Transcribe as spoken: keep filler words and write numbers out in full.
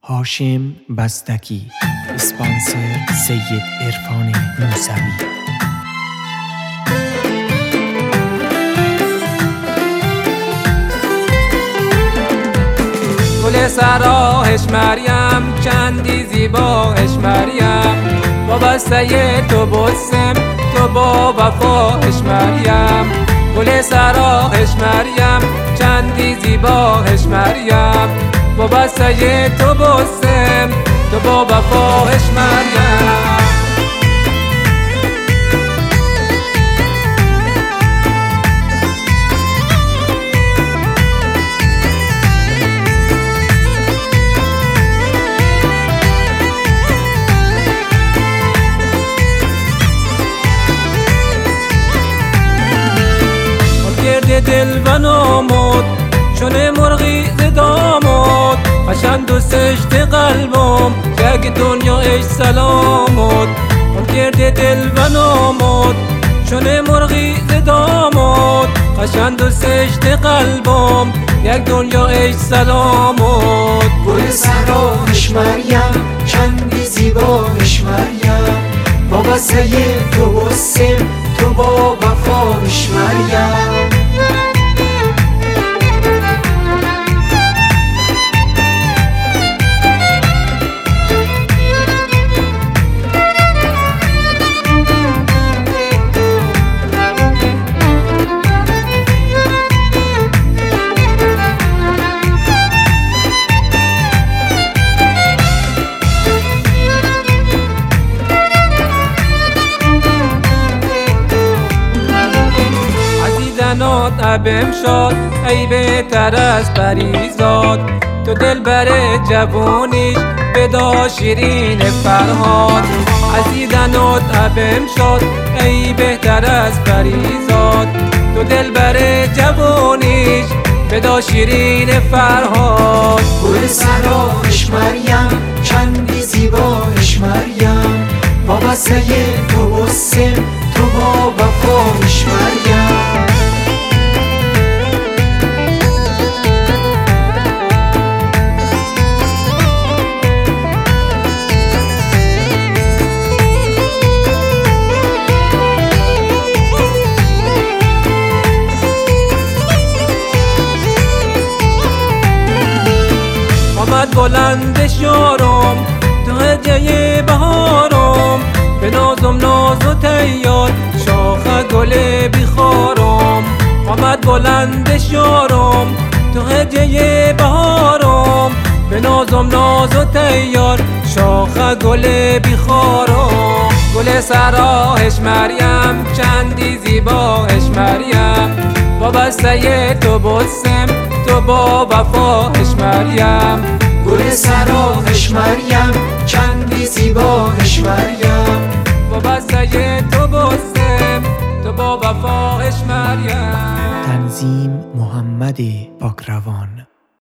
هاشم بستکی، اسپانسر سید عرفان موسوی. گل سراحش مریم، چندی زیباش مریم، وابسته تو بسم تو با وفاش مریم. گل سراحش مریم، چندی زیباش مریم، وابسته تو بسم تو با وفاش مریم. دل و نامود چون مرغی ز داماد، قشنگ دوست داشت قلبم یک دنیا اش سلامود. اون گرد دل و نامود چون مرغی ز داماد، قشنگ دوست داشت قلبم یک دنیا اش سلامود. گل سراحش مریم، چندی زیباش مریم، وابسته تو بسم تو با وفاش مریم. ابم شد ای بهتر از پریزاد، تو دل بر جوونیش بدا شیرین فرهاد. از دیدنات ابم شد ای بهتر از پریزاد، تو دل بر جوونیش بدا شیرین فرهاد. گل سراحش مریم، چندی زیباش مریم، وابسته تو بسم تو با وفاش مریم. آمد بلندش یارم تو هدیه بهارم، به نازم ناز و تیار شاخ گل بیخارم. آمد بلندش یارم تو هدیه بهارم، به نازم ناز و تیار شاخ گل بیخارم. گل سراحش مریم، چندی زیباش مریم، وابسته تو بسم تو با وفاش مریم. گل سراحش مریم، چندی زیباش مریم، وابسته تو بسم تو با وفاش مریم. تنظیم محمد پاکروان.